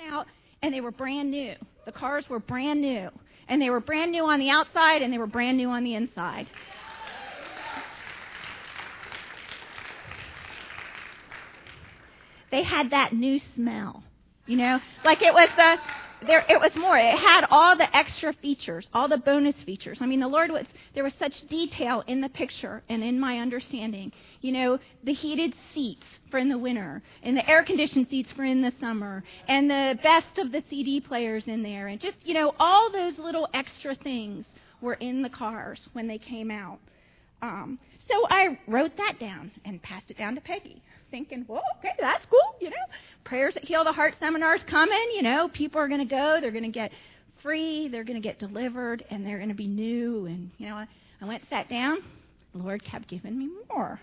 out, and they were brand new. The cars were brand new. And they were brand new on the outside, and they were brand new on the inside. They had that new smell, like it was it had all the extra features, all the bonus features. I mean, there was such detail in the picture and in my understanding, the heated seats for in the winter and the air conditioned seats for in the summer and the best of the CD players in there. And just, all those little extra things were in the cars when they came out. So I wrote that down and passed it down to Peggy, thinking, well, okay, that's cool, Prayers that Heal the Heart seminar's coming, people are going to go, they're going to get free, they're going to get delivered, and they're going to be new. And, I went and sat down. The Lord kept giving me more.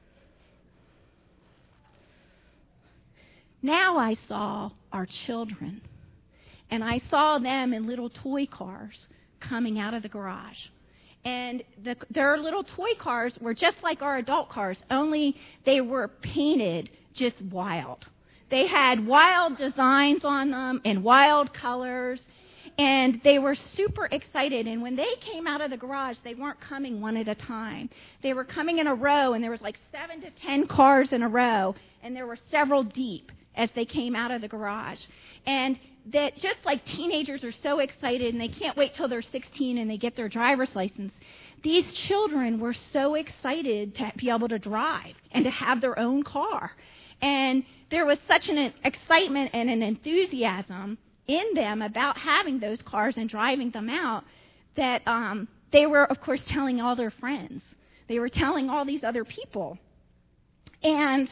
Now I saw our children, and I saw them in little toy cars coming out of the garage. And their little toy cars were just like our adult cars, only they were painted just wild. They had wild designs on them and wild colors, and they were super excited. And when they came out of the garage, they weren't coming one at a time. They were coming in a row, and there was like 7 to 10 cars in a row, and there were several deep as they came out of the garage. And that just like teenagers are so excited and they can't wait till they're 16 and they get their driver's license, these children were so excited to be able to drive and to have their own car. And there was such an excitement and an enthusiasm in them about having those cars and driving them out that they were, of course, telling all their friends. They were telling all these other people. And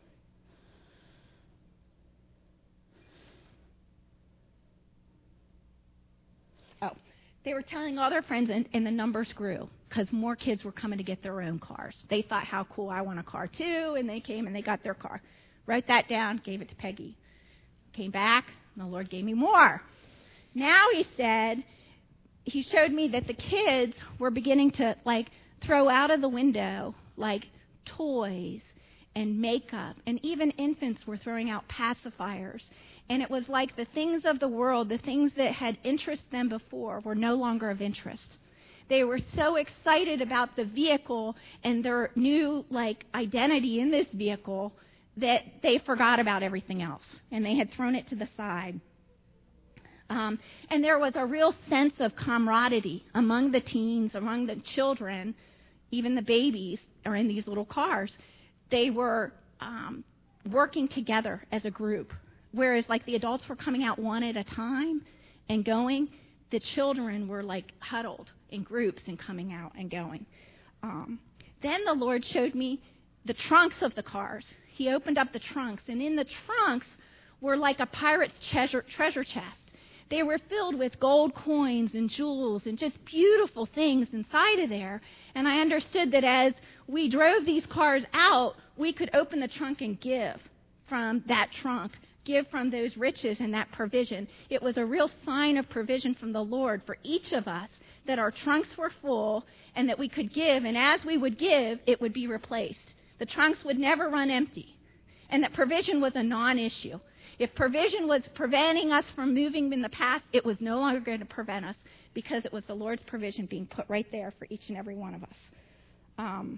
they were telling all their friends, and the numbers grew because more kids were coming to get their own cars. They thought, how cool, I want a car too, and they came and they got their car. Wrote that down, gave it to Peggy. Came back, and the Lord gave me more. Now he showed me that the kids were beginning to throw out of the window toys and makeup, and even infants were throwing out pacifiers. And it was like the things of the world, the things that had interested them before, were no longer of interest. They were so excited about the vehicle and their new identity in this vehicle that they forgot about everything else, and they had thrown it to the side. And there was a real sense of camaraderie among the teens, among the children, even the babies are in these little cars. They were working together as a group. Whereas the adults were coming out one at a time and going, the children were huddled in groups and coming out and going. Then the Lord showed me the trunks of the cars. He opened up the trunks, and in the trunks were like a pirate's treasure chest. They were filled with gold coins and jewels and just beautiful things inside of there. And I understood that as we drove these cars out, we could open the trunk and give from that trunk. Give from those riches and that provision. It was a real sign of provision from the Lord for each of us that our trunks were full and that we could give, and as we would give, it would be replaced. The trunks would never run empty, and that provision was a non-issue. If provision was preventing us from moving in the past, it was no longer going to prevent us because it was the Lord's provision being put right there for each and every one of us.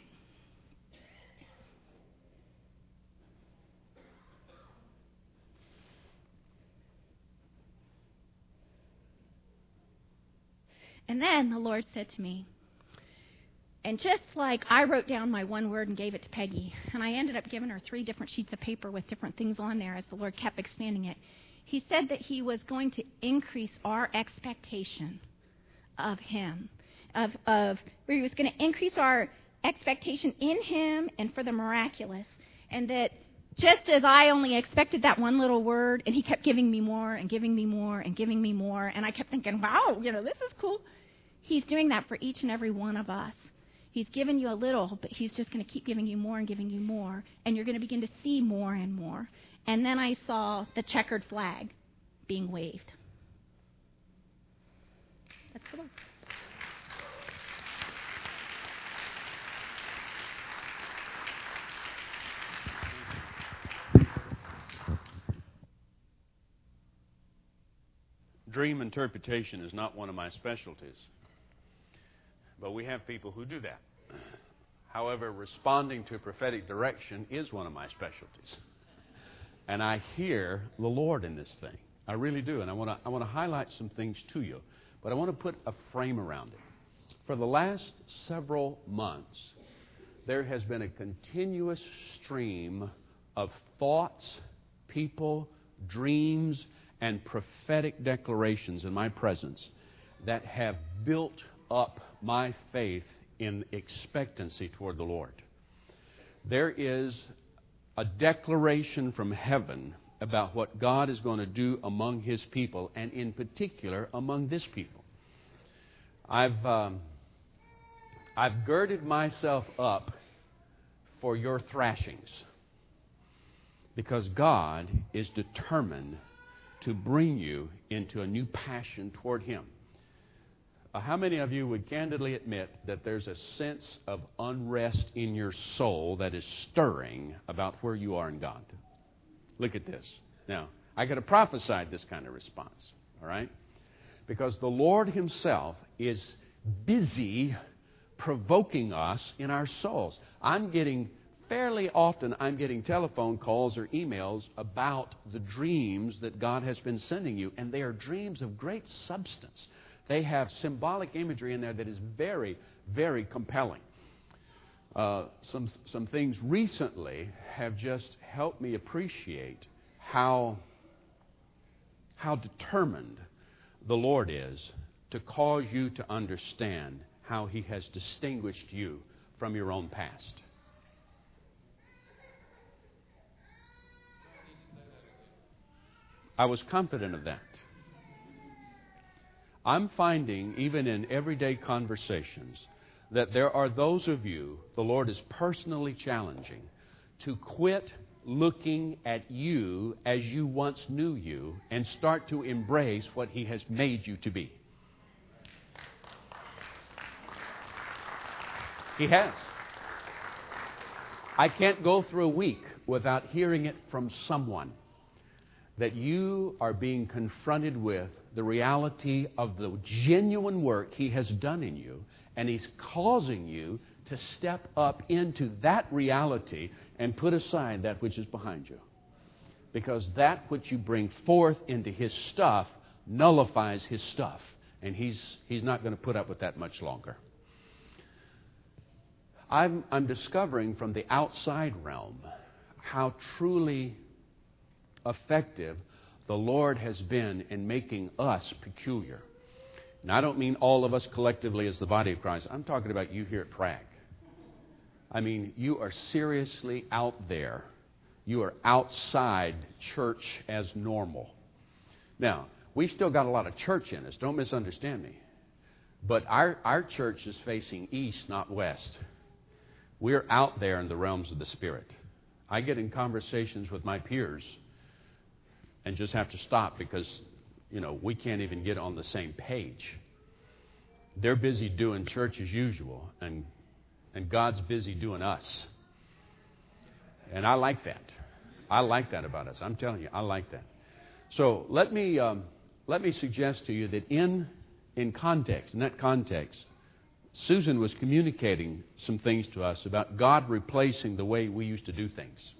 And then the Lord said to me, and just like I wrote down my one word and gave it to Peggy, and I ended up giving her 3 different sheets of paper with different things on there as the Lord kept expanding it. He said that he was going to increase our expectation of him, where he was going to increase our expectation in him and for the miraculous. And that just as I only expected that one little word, and he kept giving me more and giving me more and giving me more, and I kept thinking, wow, this is cool. He's doing that for each and every one of us. He's given you a little, but he's just going to keep giving you more and giving you more, and you're going to begin to see more and more. And then I saw the checkered flag being waved. That's the Lord. dream interpretation is not one of my specialties, but we have people who do that. However, responding to prophetic direction is one of my specialties. And I hear the Lord in this thing. I really do. And I want to highlight some things to you. But I want to put a frame around it. For the last several months, there has been a continuous stream of thoughts, people, dreams, and prophetic declarations in my presence that have built up my faith in expectancy toward the Lord. There is a declaration from heaven about what God is going to do among His people, and in particular among this people. I've girded myself up for your thrashings because God is determined to bring you into a new passion toward Him. How many of you would candidly admit that there's a sense of unrest in your soul that is stirring about where you are in God? Look at this. Now, I could have prophesied this kind of response, all right? Because the Lord Himself is busy provoking us in our souls. Fairly often I'm getting telephone calls or emails about the dreams that God has been sending you, and they are dreams of great substance. They have symbolic imagery in there that is very, very compelling. Some things recently have just helped me appreciate how determined the Lord is to cause you to understand how He has distinguished you from your own past. I was confident of that. I'm finding, even in everyday conversations, that there are those of you the Lord is personally challenging to quit looking at you as you once knew you and start to embrace what He has made you to be. He has. I can't go through a week without hearing it from someone that you are being confronted with the reality of the genuine work He has done in you, and He's causing you to step up into that reality and put aside that which is behind you. Because that which you bring forth into His stuff nullifies His stuff, and He's not going to put up with that much longer. I'm discovering from the outside realm how truly effective the Lord has been in making us peculiar. And I don't mean all of us collectively as the body of Christ. I'm talking about you here at Prague. I mean, you are seriously out there. You are outside church as normal. Now, we've still got a lot of church in us. Don't misunderstand me. But our church is facing east, not west. We're out there in the realms of the Spirit. I get in conversations with my peers and just have to stop because, we can't even get on the same page. They're busy doing church as usual, and God's busy doing us. And I like that. I like that about us. I'm telling you, I like that. So let me suggest to you that in that context, Susan was communicating some things to us about God replacing the way we used to do things.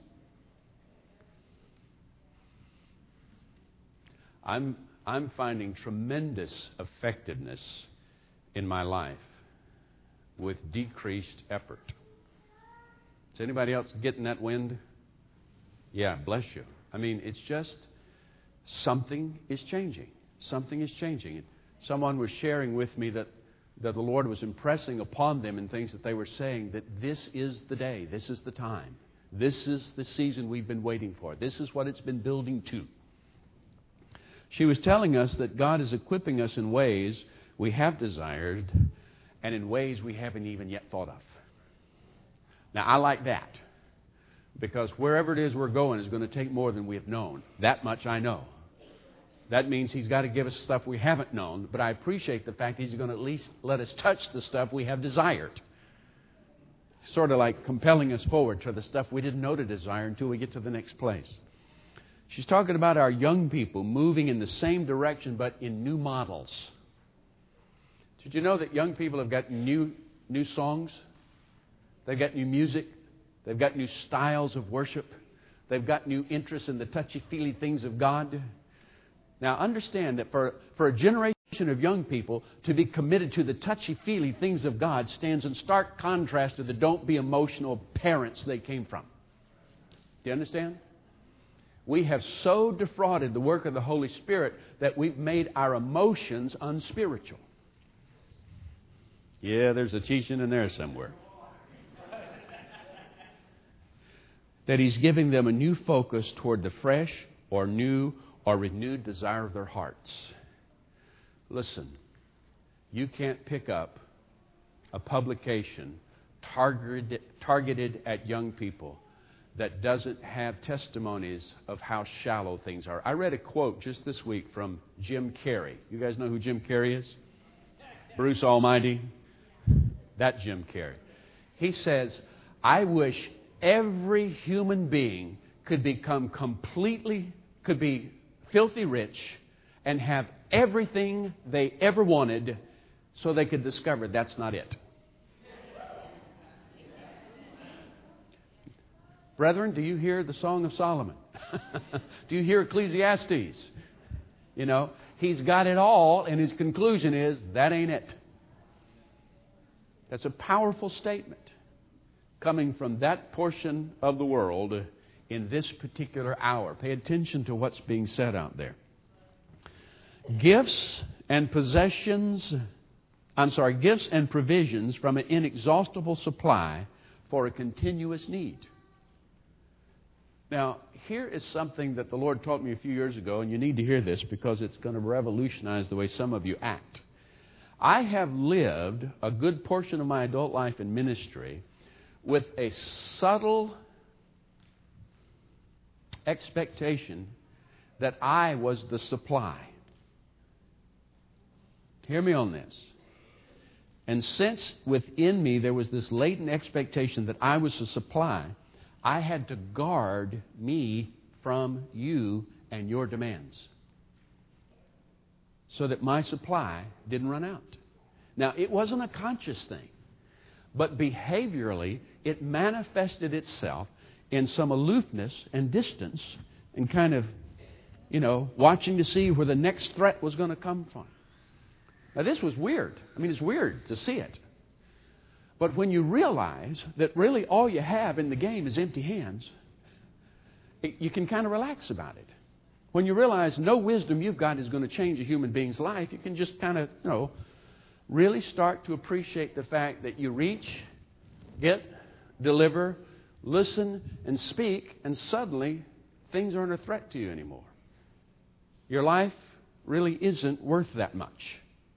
I'm finding tremendous effectiveness in my life with decreased effort. Is anybody else getting that wind? Yeah, bless you. I mean, it's just something is changing. Something is changing. Someone was sharing with me that the Lord was impressing upon them in things that they were saying that this is the day, this is the time, this is the season we've been waiting for, this is what it's been building to. She was telling us that God is equipping us in ways we have desired and in ways we haven't even yet thought of. Now, I like that because wherever it is we're going is going to take more than we have known. That much I know. That means He's got to give us stuff we haven't known, but I appreciate the fact He's going to at least let us touch the stuff we have desired. Sort of like compelling us forward to the stuff we didn't know to desire until we get to the next place. She's talking about our young people moving in the same direction but in new models. Did you know that young people have got new songs? They've got new music. They've got new styles of worship. They've got new interests in the touchy-feely things of God. Now understand that for a generation of young people to be committed to the touchy-feely things of God stands in stark contrast to the don't be emotional parents they came from. Do you understand? We have so defrauded the work of the Holy Spirit that we've made our emotions unspiritual. Yeah, there's a teaching in there somewhere. That He's giving them a new focus toward the fresh or new or renewed desire of their hearts. Listen, you can't pick up a publication targeted at young people that doesn't have testimonies of how shallow things are. I read a quote just this week from Jim Carrey. You guys know who Jim Carrey is? Bruce Almighty. That Jim Carrey. He says, I wish every human being could be filthy rich and have everything they ever wanted so they could discover that's not it. Brethren, do you hear the Song of Solomon? Do you hear Ecclesiastes? You know, he's got it all, and his conclusion is, that ain't it. That's a powerful statement coming from that portion of the world in this particular hour. Pay attention to what's being said out there. Gifts and provisions from an inexhaustible supply for a continuous need. Now, here is something that the Lord taught me a few years ago, and you need to hear this because it's going to revolutionize the way some of you act. I have lived a good portion of my adult life in ministry with a subtle expectation that I was the supply. Hear me on this. And since within me there was this latent expectation that I was the supply, I had to guard me from you and your demands so that my supply didn't run out. Now, it wasn't a conscious thing, but behaviorally, it manifested itself in some aloofness and distance and kind of, watching to see where the next threat was going to come from. Now, this was weird. I mean, it's weird to see it. But when you realize that really all you have in the game is empty hands, you can kind of relax about it. When you realize no wisdom you've got is going to change a human being's life, you can just kind of, really start to appreciate the fact that you reach, get, deliver, listen, and speak, and suddenly things aren't a threat to you anymore. Your life really isn't worth that much.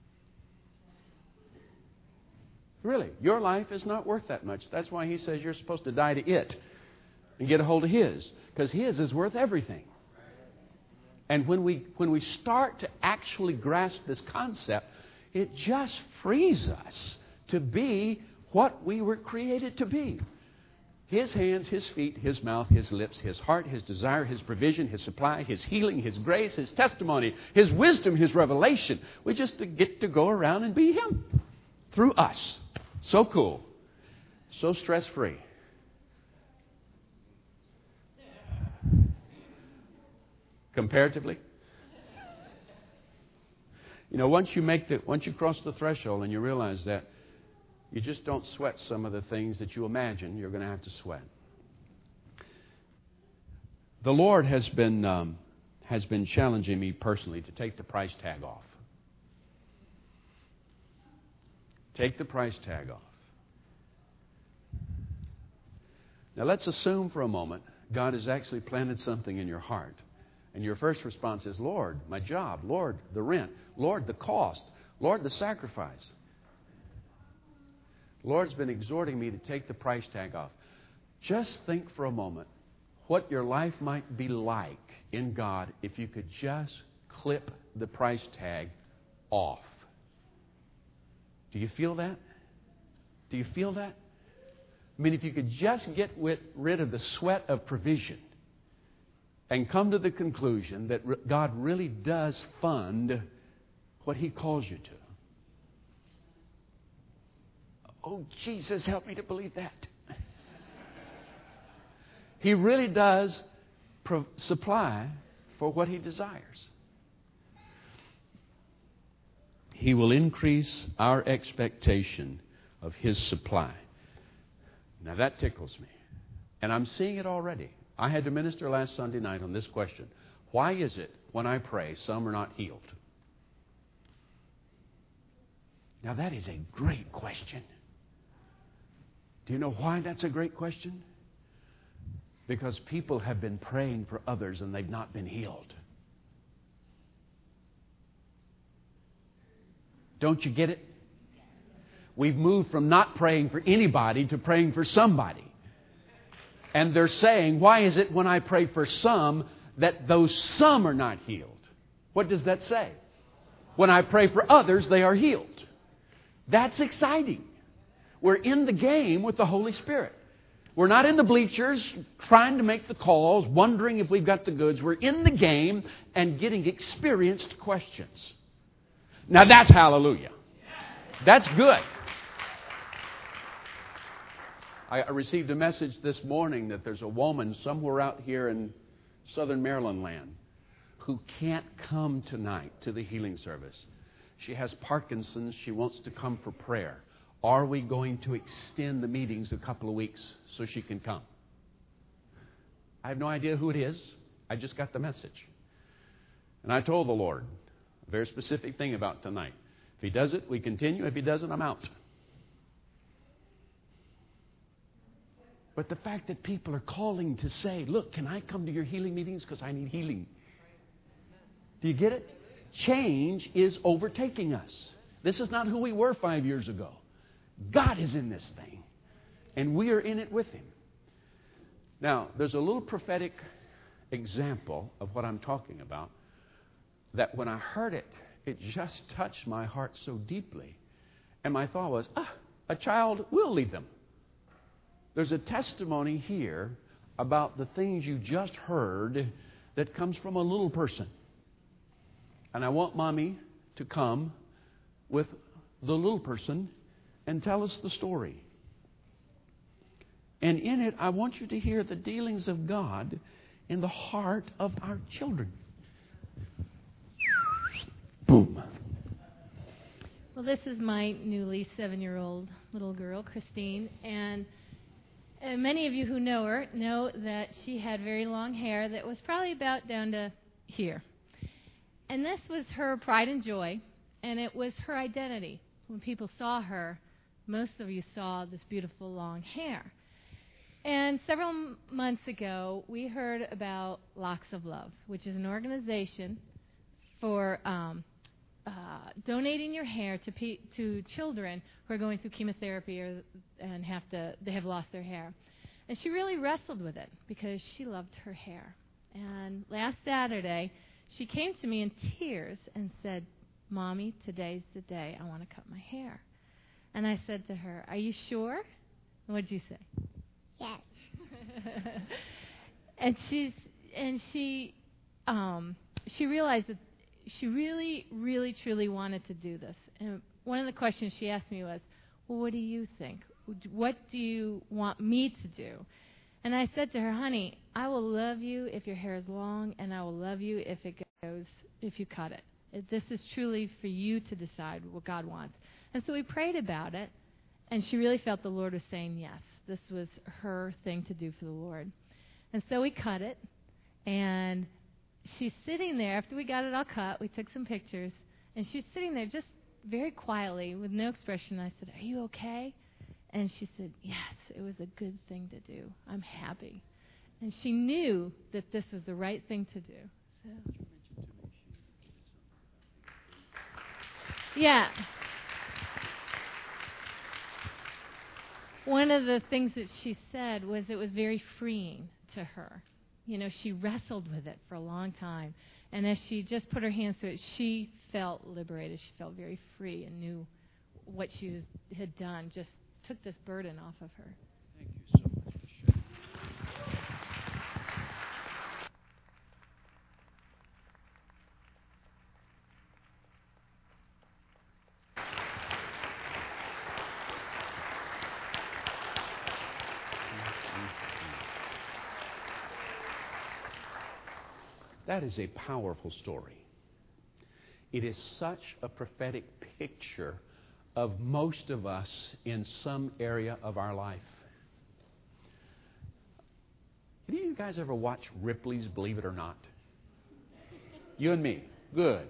Really, your life is not worth that much. That's why He says you're supposed to die to it and get a hold of His, because His is worth everything. And when we start to actually grasp this concept, it just frees us to be what we were created to be. His hands, His feet, His mouth, His lips, His heart, His desire, His provision, His supply, His healing, His grace, His testimony, His wisdom, His revelation. We just get to go around and be Him through us. So cool. So stress-free. Comparatively. Once you cross the threshold and you realize that you just don't sweat some of the things that you imagine you're going to have to sweat. The Lord has been challenging me personally to take the price tag off. Take the price tag off. Now let's assume for a moment God has actually planted something in your heart. And your first response is, Lord, my job. Lord, the rent. Lord, the cost. Lord, the sacrifice. The Lord's been exhorting me to take the price tag off. Just think for a moment what your life might be like in God if you could just clip the price tag off. Do you feel that? Do you feel that? I mean, if you could just get rid of the sweat of provision and come to the conclusion that God really does fund what He calls you to. Oh, Jesus, help me to believe that. He really does supply for what He desires. He will increase our expectation of His supply. Now that tickles me. And I'm seeing it already. I had to minister last Sunday night on this question. Why is it when I pray some are not healed? Now that is a great question. Do you know why that's a great question? Because people have been praying for others and they've not been healed. Don't you get it? We've moved from not praying for anybody to praying for somebody. And they're saying, why is it when I pray for some that those some are not healed? What does that say? When I pray for others, they are healed. That's exciting. We're in the game with the Holy Spirit. We're not in the bleachers trying to make the calls, wondering if we've got the goods. We're in the game and getting experienced questions. Now that's hallelujah. That's good. I received a message this morning that there's a woman somewhere out here in southern Maryland land who can't come tonight to the healing service. She has Parkinson's. She wants to come for prayer. Are we going to extend the meetings a couple of weeks so she can come? I have no idea who it is. I just got the message. And I told the Lord a very specific thing about tonight. If He does it, we continue. If He doesn't, I'm out. But the fact that people are calling to say, look, can I come to your healing meetings because I need healing? Do you get it? Change is overtaking us. This is not who we were 5 years ago. God is in this thing, and we are in it with Him. Now, there's a little prophetic example of what I'm talking about that when I heard it, it just touched my heart so deeply. And my thought was, a child will lead them. There's a testimony here about the things you just heard that comes from a little person. And I want Mommy to come with the little person and tell us the story. And in it, I want you to hear the dealings of God in the heart of our children. Boom. Well, this is my newly 7-year-old little girl, Christine. And many of you who know her know that she had very long hair that was probably about down to here. And this was her pride and joy, and it was her identity. When people saw her, most of you saw this beautiful long hair. And several months ago, we heard about Locks of Love, which is an organization for donating your hair to children who are going through chemotherapy and they have lost their hair. And she really wrestled with it because she loved her hair. And last Saturday, she came to me in tears and said, Mommy, today's the day I want to cut my hair. And I said to her, are you sure? And what did you say? Yes. And she realized that she really, really, truly wanted to do this. And one of the questions she asked me was, well, what do you think? What do you want me to do? And I said to her, honey, I will love you if your hair is long, and I will love you if you cut it. This is truly for you to decide what God wants. And so we prayed about it, and she really felt the Lord was saying yes. This was her thing to do for the Lord. And so we cut it, and she's sitting there. After we got it all cut, we took some pictures, and she's sitting there just very quietly with no expression. I said, are you okay? And she said, yes, it was a good thing to do. I'm happy. And she knew that this was the right thing to do. So. Yeah. One of the things that she said was it was very freeing to her. You know, she wrestled with it for a long time. And as she just put her hands to it, she felt liberated. She felt very free and knew what she had done just took this burden off of her. Thank you so much. That is a powerful story. It is such a prophetic picture of most of us in some area of our life. Have you guys ever watched Ripley's Believe It or Not? You and me. Good.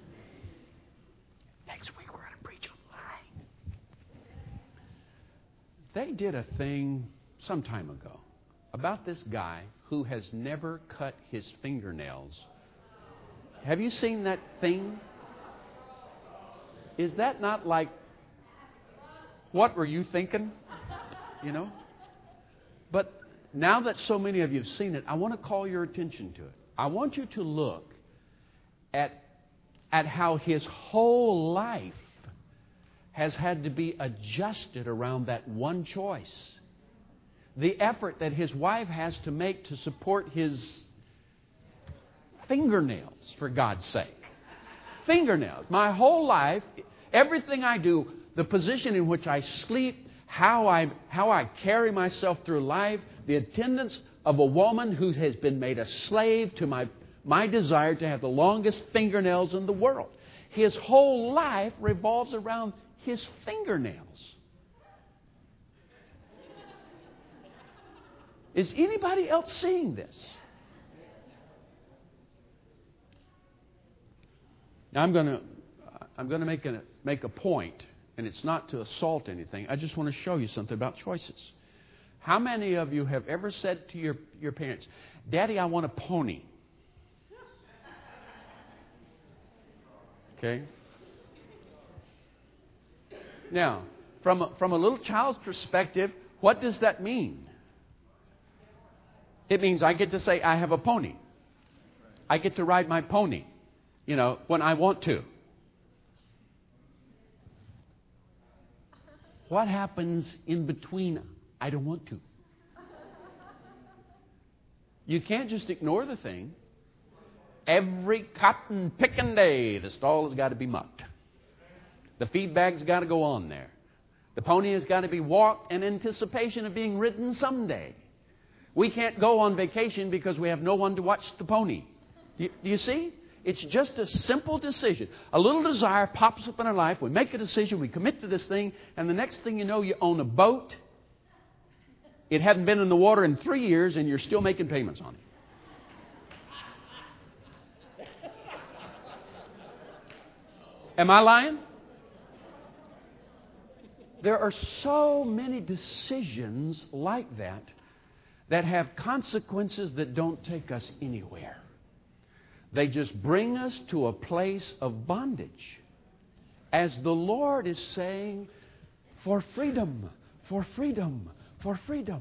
Next week we're going to preach on lying. They did a thing some time ago about this guy who has never cut his fingernails. Have you seen that thing? Is that not like, what were you thinking? You know? But now that so many of you have seen it, I want to call your attention to it. I want you to look at how his whole life has had to be adjusted around that one choice. The effort that his wife has to make to support his fingernails, for God's sake. Fingernails. My whole life, everything I do, the position in which I sleep, how I carry myself through life, the attendance of a woman who has been made a slave to my desire to have the longest fingernails in the world. His whole life revolves around his fingernails. Is anybody else seeing this? Now I'm going to make a point, and it's not to assault anything. I just want to show you something about choices. How many of you have ever said to your parents, "Daddy, I want a pony"? Okay. Now, from a little child's perspective, what does that mean? It means I get to say, I have a pony. I get to ride my pony, when I want to. What happens in between I don't want to? You can't just ignore the thing. Every cotton picking day, the stall has got to be mucked. The feed bag's got to go on there. The pony has got to be walked in anticipation of being ridden someday. We can't go on vacation because we have no one to watch the pony. Do you see? It's just a simple decision. A little desire pops up in our life. We make a decision. We commit to this thing. And the next thing you know, you own a boat. It hadn't been in the water in 3 years, and you're still making payments on it. Am I lying? There are so many decisions like that have consequences that don't take us anywhere. They just bring us to a place of bondage. As the Lord is saying, for freedom, for freedom, for freedom.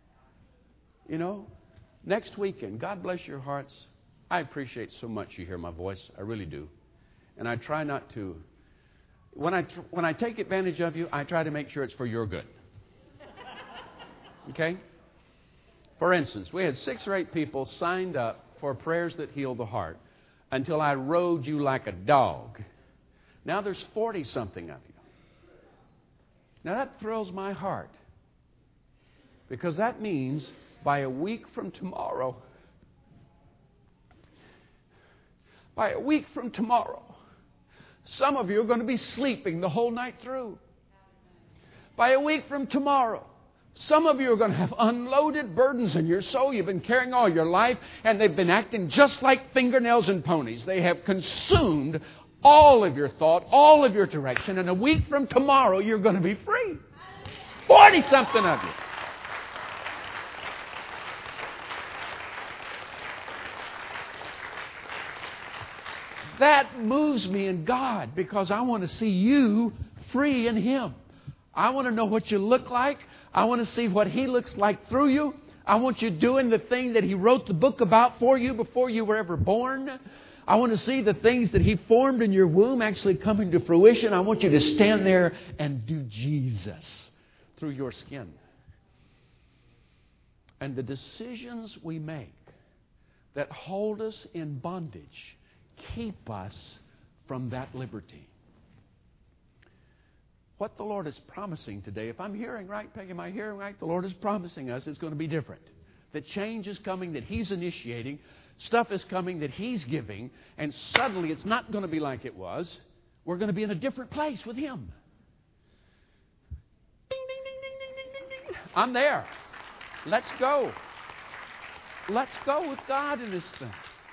Next weekend, God bless your hearts. I appreciate so much you hear my voice. I really do. And I try not to. When I take advantage of you, I try to make sure it's for your good. Okay? For instance, we had 6 or 8 people signed up for prayers that heal the heart until I rode you like a dog. Now there's 40-something of you. Now that thrills my heart, because that means by a week from tomorrow, some of you are going to be sleeping the whole night through. By a week from tomorrow, some of you are going to have unloaded burdens in your soul you've been carrying all your life, and they've been acting just like fingernails and ponies. They have consumed all of your thought, all of your direction, and a week from tomorrow, you're going to be free. 40-something of you. That moves me in God, because I want to see you free in Him. I want to know what you look like. I want to see what He looks like through you. I want you doing the thing that He wrote the book about for you before you were ever born. I want to see the things that He formed in your womb actually coming to fruition. I want you to stand there and do Jesus through your skin. And the decisions we make that hold us in bondage keep us from that liberty. What the Lord is promising today, if I'm hearing right, Peggy, am I hearing right? The Lord is promising us it's going to be different. That change is coming, that He's initiating. Stuff is coming that He's giving, and suddenly it's not going to be like it was. We're going to be in a different place with Him. Ding, ding, ding, ding, ding, ding, ding, ding. I'm there. Let's go. Let's go with God in this thing.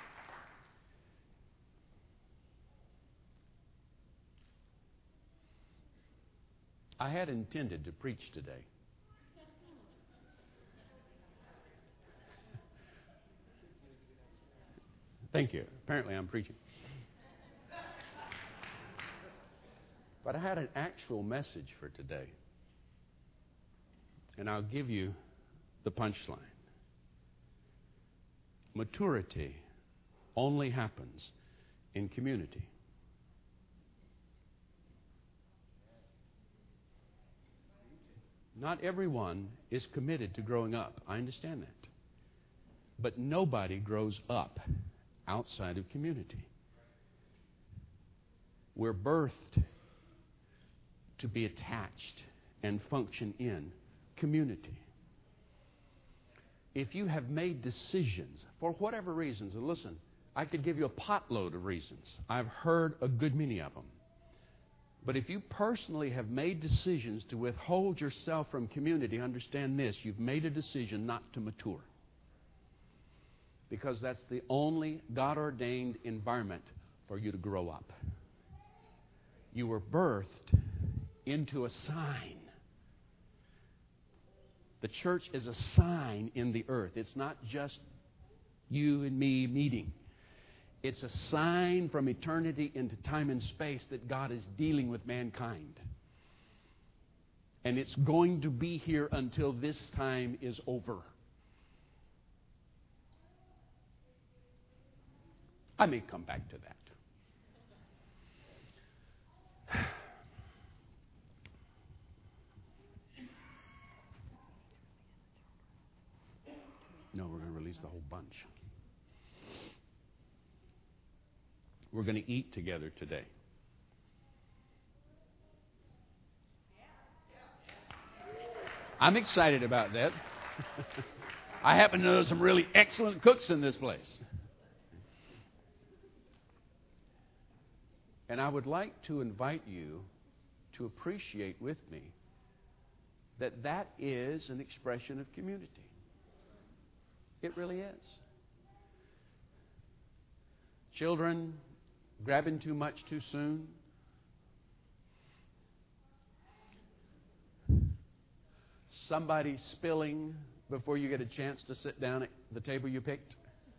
I had intended to preach today. Thank you. Apparently I'm preaching. But I had an actual message for today. And I'll give you the punchline. Maturity only happens in community. Not everyone is committed to growing up. I understand that. But nobody grows up outside of community. We're birthed to be attached and function in community. If you have made decisions for whatever reasons, and listen, I could give you a potload of reasons. I've heard a good many of them. But if you personally have made decisions to withhold yourself from community, understand this: you've made a decision not to mature. Because that's the only God-ordained environment for you to grow up. You were birthed into a sign. The church is a sign in the earth. It's not just you and me meeting. It's a sign from eternity into time and space that God is dealing with mankind. And it's going to be here until this time is over. I may come back to that. No, we're going to release the whole bunch. We're going to eat together today. I'm excited about that. I happen to know some really excellent cooks in this place. And I would like to invite you to appreciate with me that that is an expression of community. It really is. Children grabbing too much too soon. Somebody spilling before you get a chance to sit down at the table you picked.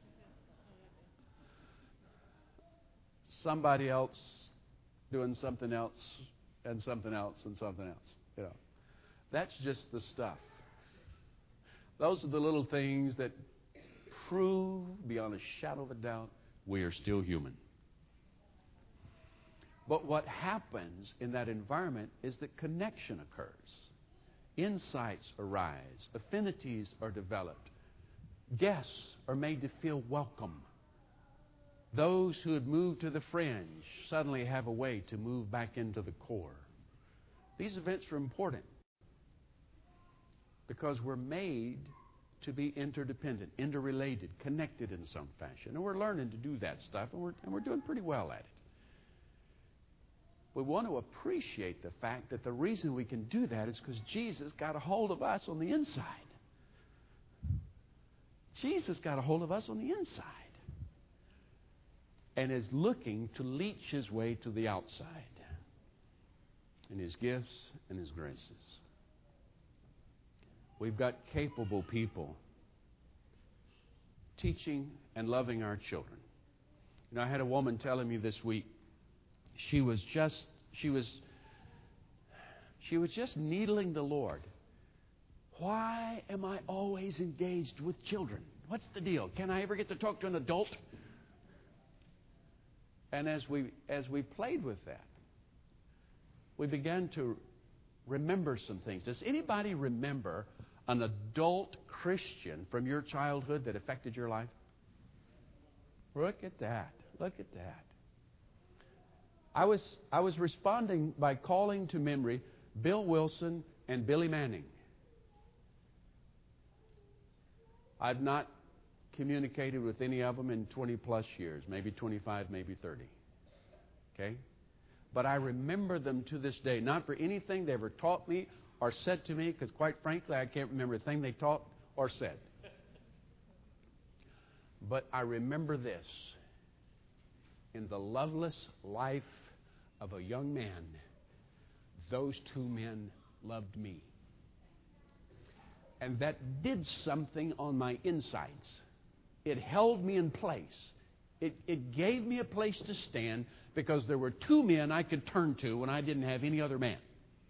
Somebody else doing something else and something else and something else. You know, that's just the stuff. Those are the little things that prove beyond a shadow of a doubt we are still human. But what happens in that environment is that connection occurs. Insights arise. Affinities are developed. Guests are made to feel welcome. Those who had moved to the fringe suddenly have a way to move back into the core. These events are important because we're made to be interdependent, interrelated, connected in some fashion. And we're learning to do that stuff, and we're doing pretty well at it. We want to appreciate the fact that the reason we can do that is because Jesus got a hold of us on the inside. Jesus got a hold of us on the inside and is looking to leach His way to the outside in His gifts and His graces. We've got capable people teaching and loving our children. You know, I had a woman telling me this week, she was just needling the Lord. Why am I always engaged with children? What's the deal? Can I ever get to talk to an adult? And as we played with that, we began to remember some things. Does anybody remember an adult Christian from your childhood that affected your life? Look at that. Look at that. I was responding by calling to memory Bill Wilson and Billy Manning. I've not communicated with any of them in 20 plus years, maybe 25, maybe 30. Okay? But I remember them to this day, not for anything they ever taught me or said to me, because quite frankly, I can't remember a thing they taught or said. But I remember this. In the loveless life of a young man, those two men loved me. And that did something on my insides. It held me in place. It gave me a place to stand because there were two men I could turn to when I didn't have any other man.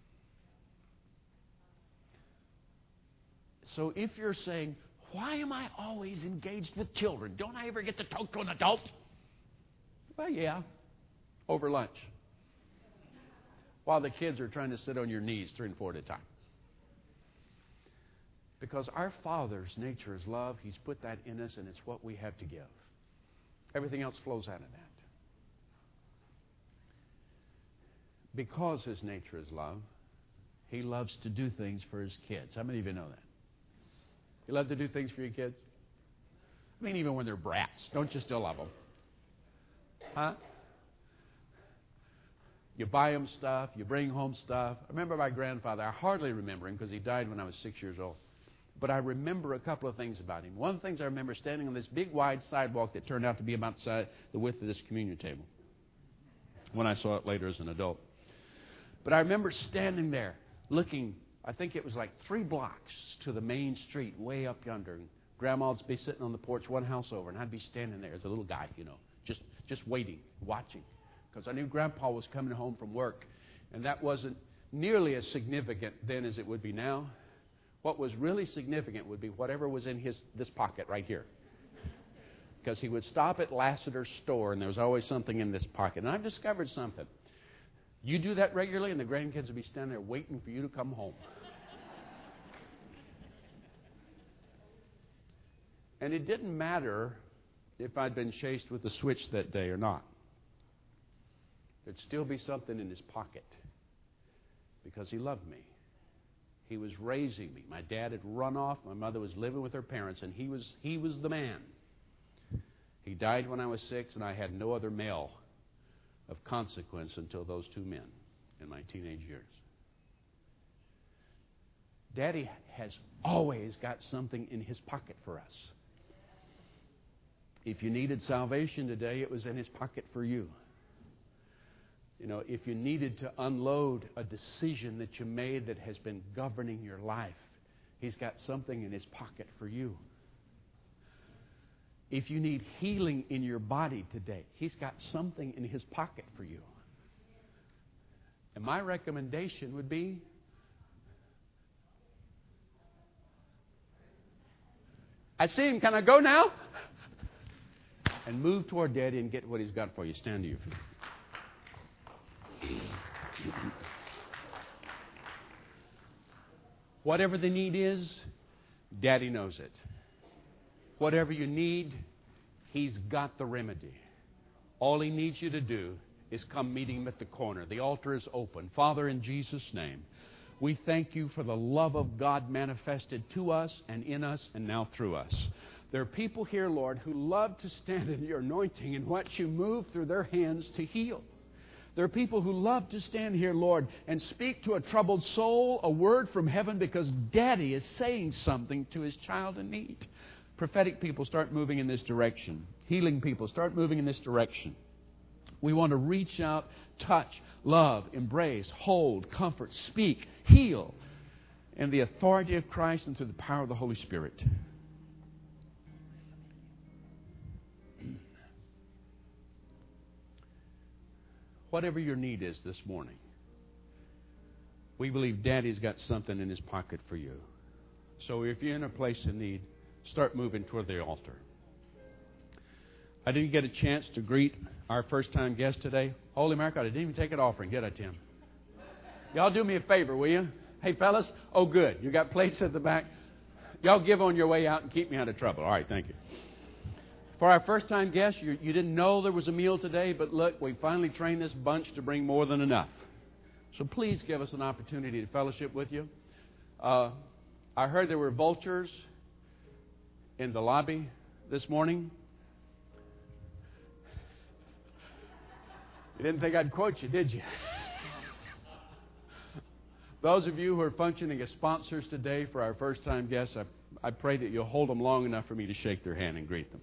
So if you're saying, why am I always engaged with children? Don't I ever get to talk to an adult? Well, yeah, over lunch. While the kids are trying to sit on your knees 3 and 4 at a time. Because our Father's nature is love. He's put that in us, and it's what we have to give. Everything else flows out of that. Because His nature is love, He loves to do things for His kids. How many of you know that? You love to do things for your kids? I mean, even when they're brats. Don't you still love them? Huh? You buy them stuff. You bring home stuff. I remember my grandfather. I hardly remember him because he died when I was 6 years old. But I remember a couple of things about him. One of the things I remember standing on this big, wide sidewalk that turned out to be about the width of this communion table when I saw it later as an adult. But I remember standing there looking, I think it was like 3 blocks to the main street way up yonder. And Grandma would be sitting on the porch one house over, and I'd be standing there as a little guy, just waiting, watching. Because I knew Grandpa was coming home from work, and that wasn't nearly as significant then as it would be now. What was really significant would be whatever was in this pocket right here. Because he would stop at Lassiter's store, and there was always something in this pocket. And I've discovered something. You do that regularly, and the grandkids will be standing there waiting for you to come home. And it didn't matter if I'd been chased with a switch that day or not. There'd still be something in his pocket because he loved me. He was raising me. My dad had run off. My mother was living with her parents, and he was the man. He died when I was 6, and I had no other male of consequence until those two men in my teenage years. Daddy has always got something in his pocket for us. If you needed salvation today, it was in his pocket for you. If you needed to unload a decision that you made that has been governing your life, He's got something in His pocket for you. If you need healing in your body today, He's got something in His pocket for you. And my recommendation would be, I see him. Can I go now? And move toward Daddy and get what He's got for you. Stand to your feet. Whatever the need is, Daddy knows it. Whatever you need, He's got the remedy. All He needs you to do is come meet Him at the corner. The altar is open. Father, in Jesus' name, we thank You for the love of God manifested to us and in us and now through us. There are people here, Lord, who love to stand in Your anointing and watch You move through their hands to heal. There are people who love to stand here, Lord, and speak to a troubled soul a word from heaven because Daddy is saying something to His child in need. Prophetic people, start moving in this direction. Healing people, start moving in this direction. We want to reach out, touch, love, embrace, hold, comfort, speak, heal in the authority of Christ and through the power of the Holy Spirit. Whatever your need is this morning, we believe Daddy's got something in His pocket for you. So if you're in a place of need, start moving toward the altar. I didn't get a chance to greet our first-time guest today. Holy America, I didn't even take an offering, did I, Tim? Y'all do me a favor, will you? Hey, fellas. Oh, good. You got plates at the back. Y'all give on your way out and keep me out of trouble. All right, thank you. For our first-time guests, you didn't know there was a meal today, but look, we finally trained this bunch to bring more than enough. So please give us an opportunity to fellowship with you. I heard there were vultures in the lobby. this morning? You didn't think I'd quote you, did you? Those of you who are functioning as sponsors today for our first-time guests, I pray that you'll hold them long enough for me to shake their hand and greet them.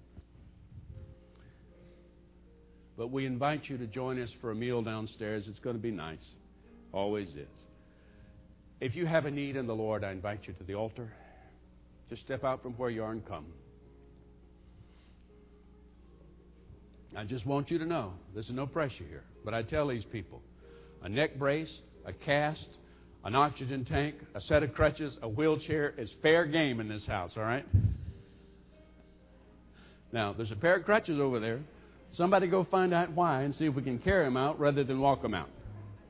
But we invite you to join us for a meal downstairs. It's going to be nice. Always is. If you have a need in the Lord, I invite you to the altar. Just step out from where you are and come. I just want you to know, there's no pressure here. But I tell these people, a neck brace, a cast, an oxygen tank, a set of crutches, a wheelchair is fair game in this house, all right? Now, there's a pair of crutches over there. Somebody go find out why and see if we can carry them out rather than walk them out.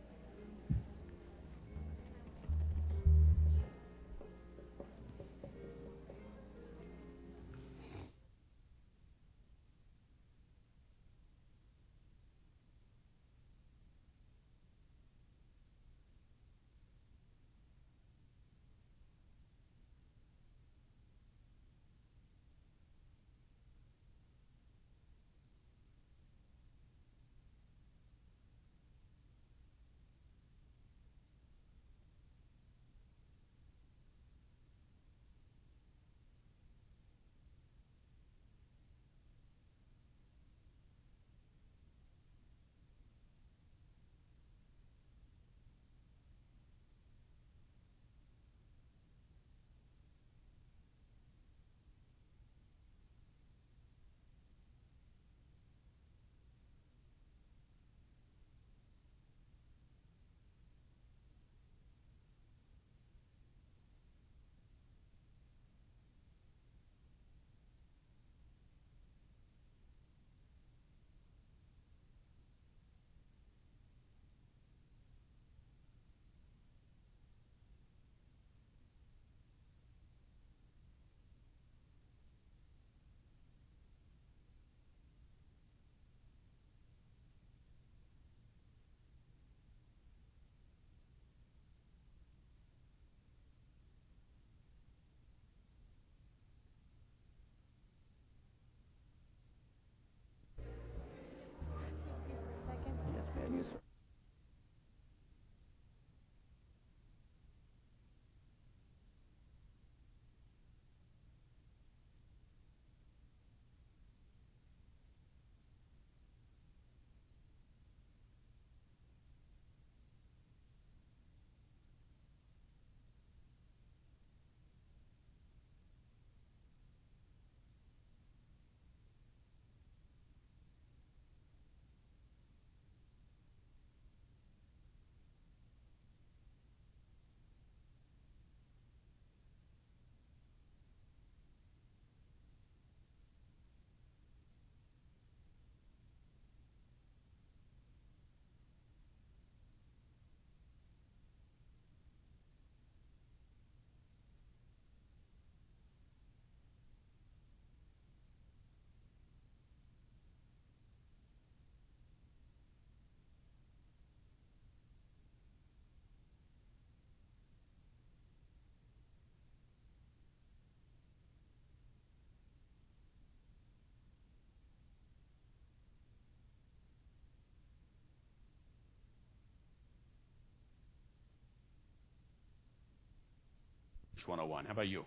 Church 101. How about you?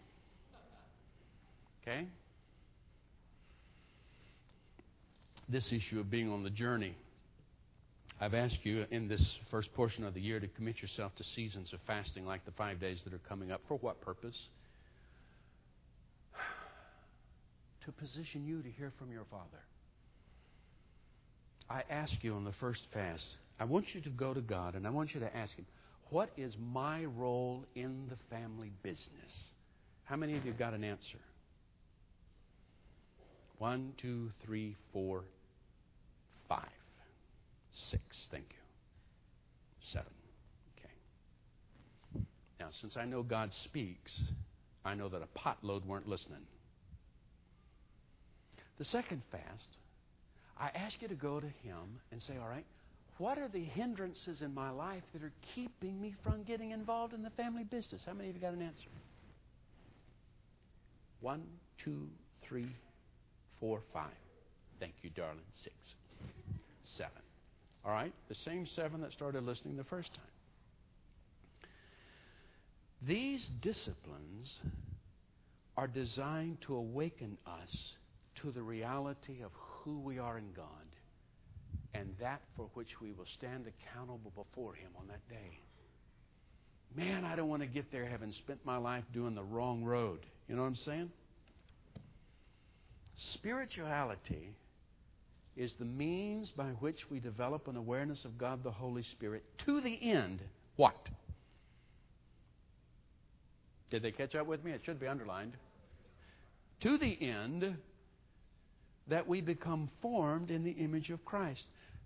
Okay? This issue of being on the journey. I've asked you in this first portion of the year to commit yourself to seasons of fasting like the 5 days that are coming up. For what purpose? To position you to hear from your Father. I ask you on the first fast, I want you to go to God and I want you to ask Him, what is my role in the family business? How many of you got an answer? 1, 2, 3, 4, 5, 6. Thank you. 7. Okay. Now, since I know God speaks, I know that a potload weren't listening. The second fast, I ask you to go to Him and say, all right, what are the hindrances in my life that are keeping me from getting involved in the family business? How many of you got an answer? 1, 2, 3, 4, 5. Thank you, darling. 6, 7. All right? The same 7 that started listening the first time. These disciplines are designed to awaken us to the reality of who we are in God and that for which we will stand accountable before Him on that day. Man, I don't want to get there having spent my life doing the wrong road. You know what I'm saying? Spirituality is the means by which we develop an awareness of God the Holy Spirit to the end. What? Did they catch up with me? It should be underlined. To the end that we become formed in the image of Christ.